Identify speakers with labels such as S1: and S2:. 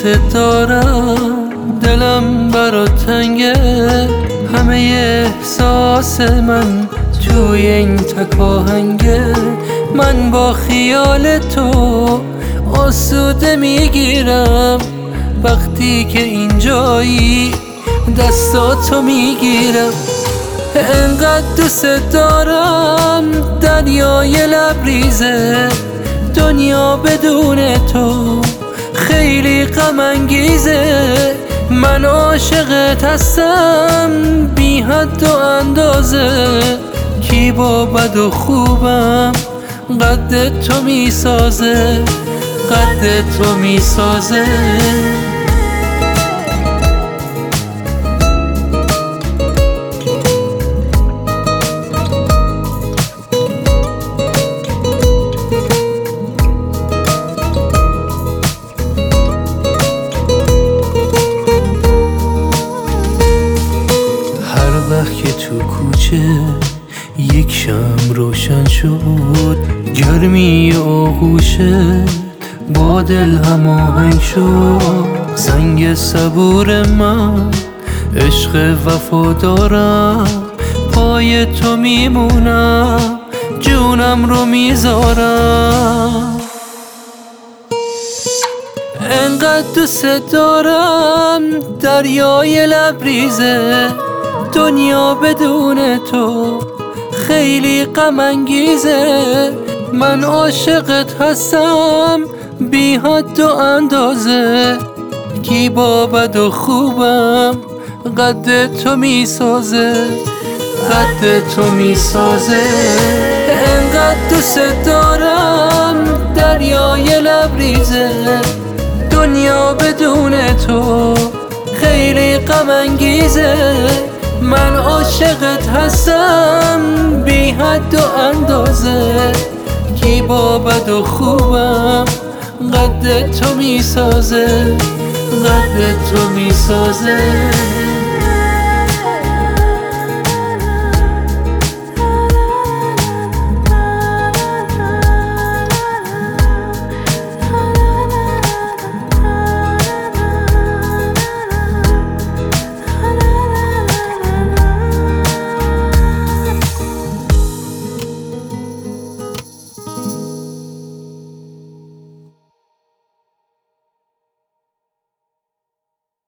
S1: دارم، دلم برات تنگه، همه احساس من توی این تک آهنگه. من با خیال تو آسوده میگیرم، وقتی که اینجایی دستاتو میگیرم. انقدر دوست دارم دریای لبریزه، دنیا بدون تو خیلی غم انگیزه. من عاشقت هستم بی حد و اندازه، کی با بد و خوبم قد تو میسازه، قد تو میسازه. وقت که تو کوچه یک شمع روشن شد، گرمی آغوشه با دل هماهنگ شد. سنگ صبور من عشق وفادارم، پای تو میمونم جونم رو میذارم. انقدر دوست دارم دریای لبریزه، دنیا بدون تو خیلی غم انگیزه. من عاشقت هستم بی حد و اندازه، کی با بد و خوبم قد تو میسازه، قد تو میسازه. انقدر دوست دارم دریای لبریزه، دنیا بدون تو خیلی غم انگیزه. من عاشقت هستم بی حد و اندازه، کی با بد و خوبم قد تو میسازه، قد تو میسازه.